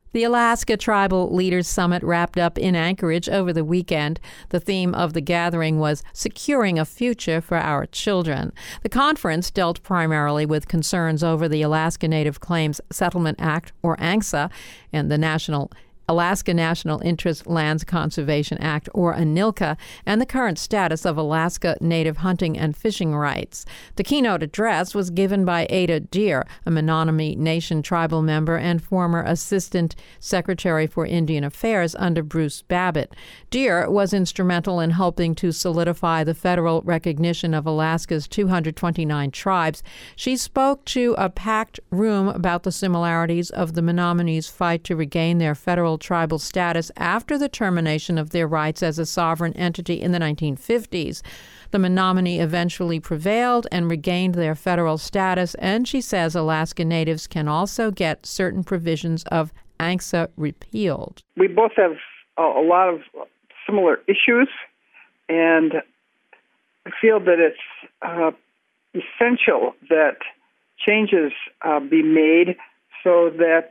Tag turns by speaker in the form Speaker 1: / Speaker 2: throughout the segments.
Speaker 1: The Alaska Tribal Leaders Summit wrapped up in Anchorage over the weekend. The theme of the gathering was Securing a Future for Our Children. The conference dealt primarily with concerns over the Alaska Native Claims Settlement Act, or ANCSA, and the Alaska National Interest Lands Conservation Act, or ANILCA, and the current status of Alaska Native hunting and fishing rights. The keynote address was given by Ada Deer, a Menominee Nation tribal member and former Assistant Secretary for Indian Affairs under Bruce Babbitt. Deer was instrumental in helping to solidify the federal recognition of Alaska's 229 tribes. She spoke to a packed room about the similarities of the Menominees' fight to regain their federal tribal status after the termination of their rights as a sovereign entity in the 1950s. The Menominee eventually prevailed and regained their federal status, and she says Alaska Natives can also get certain provisions of ANCSA repealed.
Speaker 2: We both have a lot of similar issues, and I feel that it's essential that changes be made so that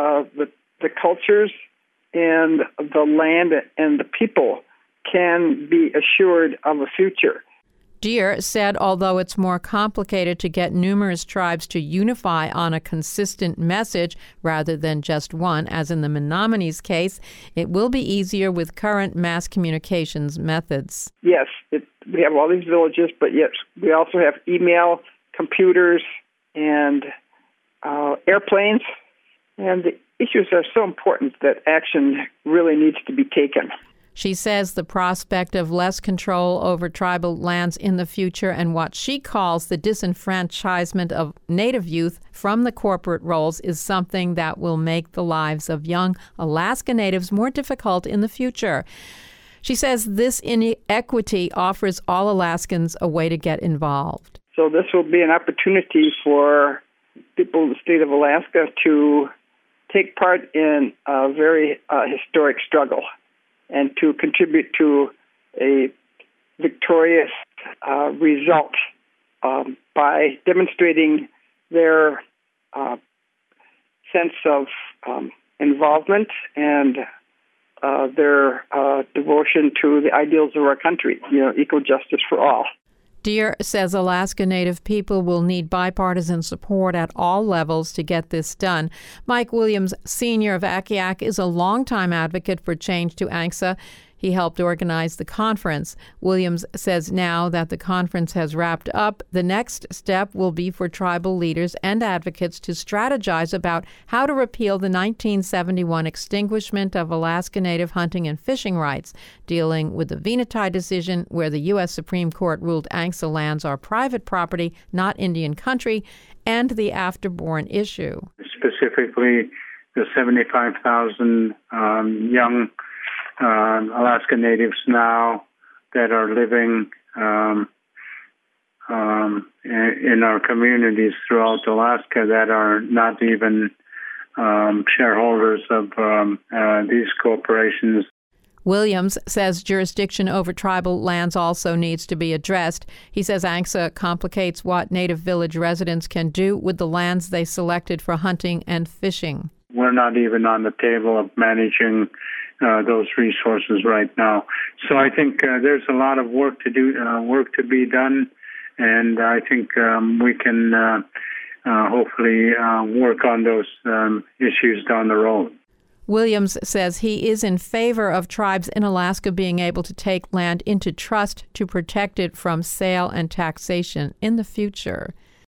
Speaker 2: the cultures and the land and the people can be assured of a future.
Speaker 1: Deer said although it's more complicated to get numerous tribes to unify on a consistent message rather than just one, as in the Menominees' case, it will be easier with current mass communications methods.
Speaker 2: Yes, we have all these villages, but yet we also have email, computers, and airplanes, and the issues are so important that action really needs to be taken.
Speaker 1: She says the prospect of less control over tribal lands in the future and what she calls the disenfranchisement of Native youth from the corporate roles is something that will make the lives of young Alaska Natives more difficult in the future. She says this inequity offers all Alaskans a way to get involved.
Speaker 2: So this will be an opportunity for people in the state of Alaska to take part in a very historic struggle and to contribute to a victorious result by demonstrating their sense of involvement and their devotion to the ideals of our country, equal justice for all.
Speaker 1: Deer says Alaska Native people will need bipartisan support at all levels to get this done. Mike Williams, Sr. of Akiak, is a longtime advocate for change to ANCSA. He helped organize the conference. Williams says now that the conference has wrapped up, the next step will be for tribal leaders and advocates to strategize about how to repeal the 1971 extinguishment of Alaska Native hunting and fishing rights, dealing with the Venati decision where the U.S. Supreme Court ruled ANCSA lands are private property, not Indian country, and the afterborn issue.
Speaker 3: Specifically, the 75,000 young Alaska Natives now that are living in our communities throughout Alaska that are not even shareholders of these corporations.
Speaker 1: Williams says jurisdiction over tribal lands also needs to be addressed. He says ANCSA complicates what Native village residents can do with the lands they selected for hunting and fishing.
Speaker 3: We're not even on the table of managing those resources right now. So I think there's a lot of work to do, work to be done, and I think we can hopefully work on those issues down the road.
Speaker 1: Williams says he is in favor of tribes in Alaska being able to take land into trust to protect it from sale and taxation in the future.